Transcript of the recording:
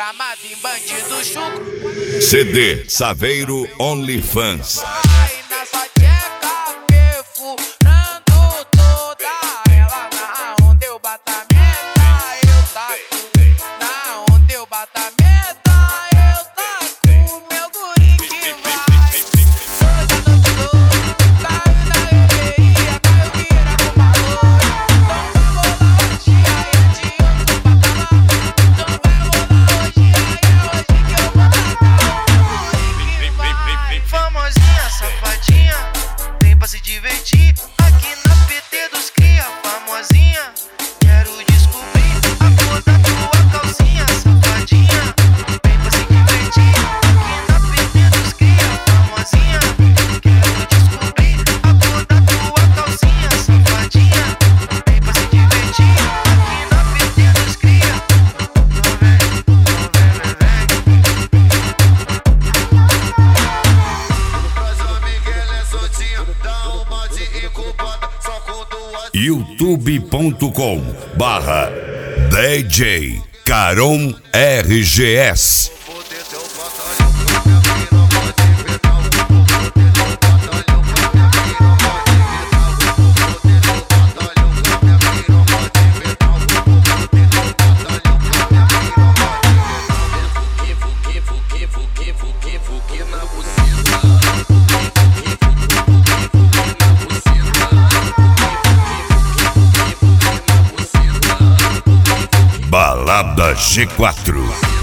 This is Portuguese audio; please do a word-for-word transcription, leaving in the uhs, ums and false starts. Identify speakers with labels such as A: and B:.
A: chamado em bandido chuco.
B: C D Saveiro OnlyFans.
A: Vai na sua tcheca, perfurando toda ela. Na onde eu bato a meta, eu taco. Na onde eu bato a meta, eu taco. Meu guri que vai.
C: Famosinha, safadinha, vem pra se divertir aqui na P T dos cria. Famosinha, quero descobrir a cor da tua calcinha. Safadinha, vem pra se divertir aqui na P T dos cria. Famosinha, quero descobrir a cor da tua calcinha. Safadinha, vem pra se divertir aqui na P T dos cria. Não vem, não vem, vem, vem.
B: youtube ponto com barra D J Caron R G S. Balada G quatro.